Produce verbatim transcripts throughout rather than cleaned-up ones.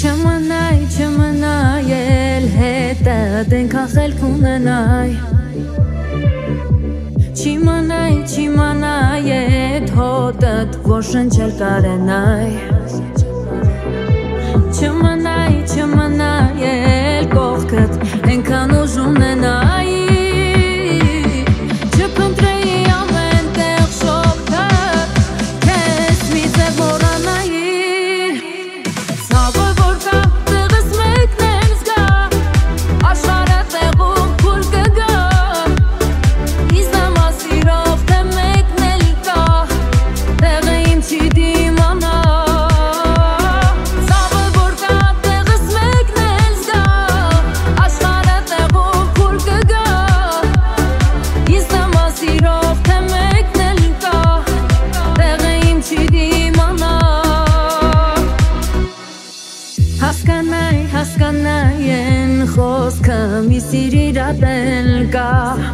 Չմնայ, չմնայ էլ հետդ ենքան խելք ունենայ Չի մնայ, չի մնայ էդ հոտդ, որ շնչել կարենայ Չմնայ, չմնայ էլ կողքդ, ենքան ուժ ունենայ Չփնտրեի ամեն տեղ շողքդ, քեզ մի ձև մոռանայիր Ցավը որ կա, տեղս մեկն էլ զգա, աշխարհը տեղում փուլ կգա Ինձ նամա սիրող, թե մեկն էլ կա, տեղը իմ չի դիմանա Ցավը որ կա, տեղս մեկն էլ զգա, աշխարհը տեղում փուլ կգա Ինձ նամա սիրող, թե մեկն էլ կա, տեղը իմ չի դիմանա Հասկանայ, հասկանայ են խոսքը մի սիրիր ատել կա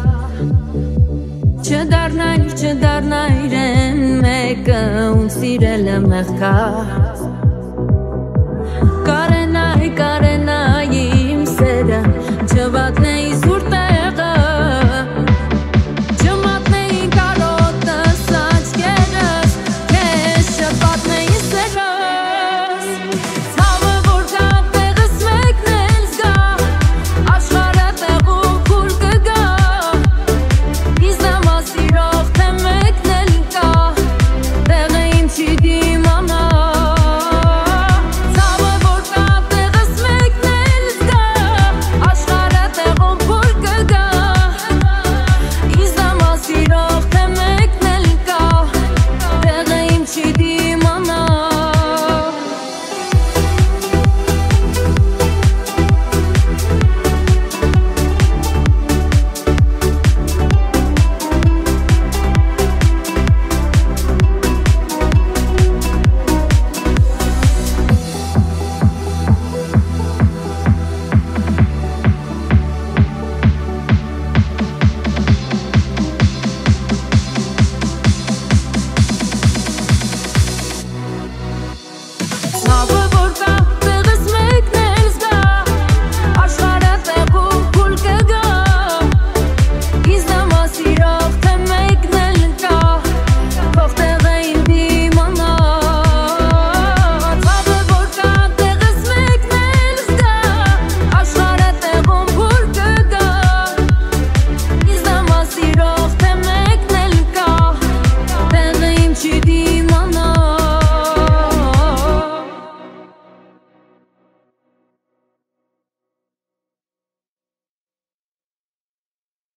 Չդառնայր, չդառնայր են մեկը ում սիրելը մեղքա Կարենայ, կարենայ իմ սերը չվատնեի սուր տեղը Չմատնեի կարոտս աչքերս քեզ չպատնեի սերս Ցավը որ կա տեղս մեկն էլ զգա աշխարհը տեղում փուլ կգա Ինձ նամա սիրող թե մեկն էլ կա տեղը իմ չի դիմանա Ցավը որ կա տեղս մեկն էլ զգա աշխարհը տեղում փուլ կգա Ինձ նամա սիրող թե մեկն էլ կա տեղը իմ չի դիմանա Ցավը որ կա, տեղս մեկն էլ զգա, աշխարհը տեղում փուլ կգա Ինձ նամա սիրող, թե մեկն էլ կա, թող տեղը իմ դիմանա Ցավը որ կա, տեղս մեկն էլ զգա, աշխարհը տեղում փուլ կգա Ինձ նամա սիրող, թե մեկն էլ կա, տեղը իմ չի դիմանա